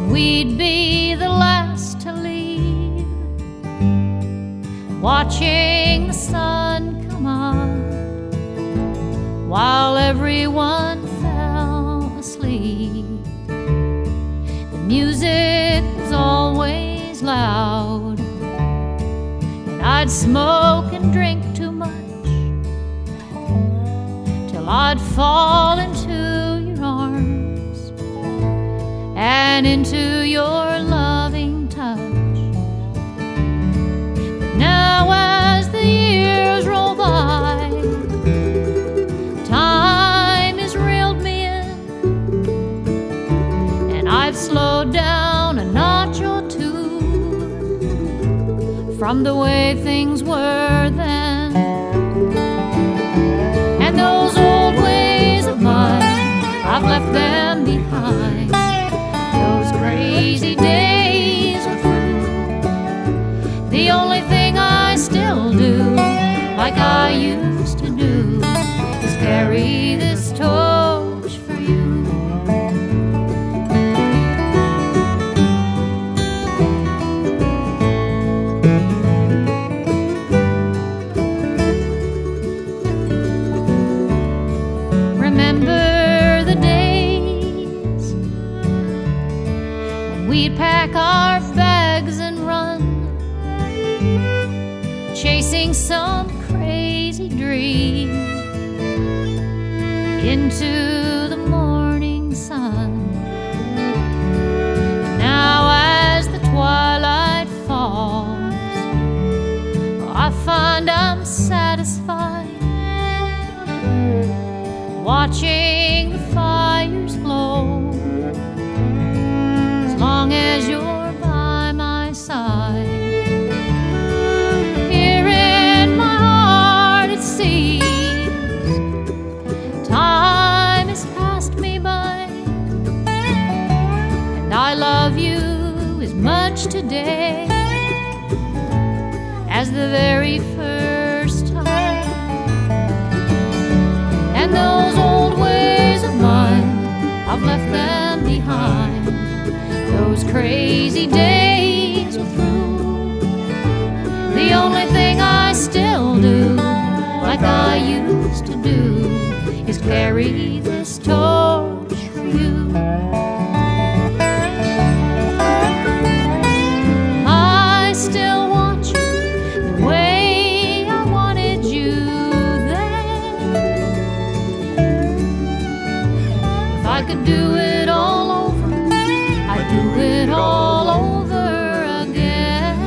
we'd be the last to leave, watching the sun come up while everyone fell asleep. The music was always loud, and I'd smoke and drink too much till I'd fall into your arms and into your loving touch. But now as the years roll by, time has reeled me in, and I've slowed down a notch or two from the way things were then. And those old ways of mine, I've left them behind. Those crazy days are through. The only thing I still do, like I used to do, is carry this torch for you. Remember the days when we'd pack our bags and run, chasing some crazy dream into the morning sun. And now as the twilight falls, I find I'm satisfied watching the fires glow, as long as you're by my side. Here in my heart it seems time has passed me by, and I love you as much today as the very first time. And those old ways of mine, I've left them behind. Those crazy days are through. The only thing I still do, like I used to do, is carry this torch for you. I still want you the way I wanted you then. If I could do it all over, I'd do it all over again.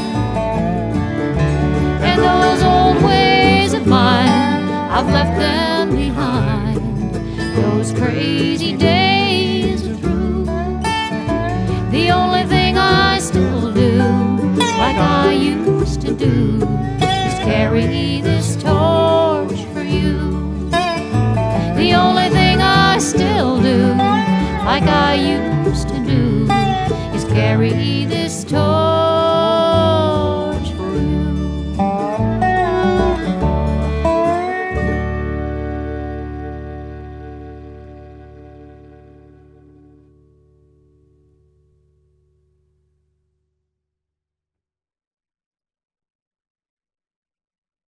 And those old ways of mine, I've left them behind. Those crazy days are through. The only thing I still do, like I used to do, is carry this torch for you. The only thing I still do, like I used to do, is carry this torch.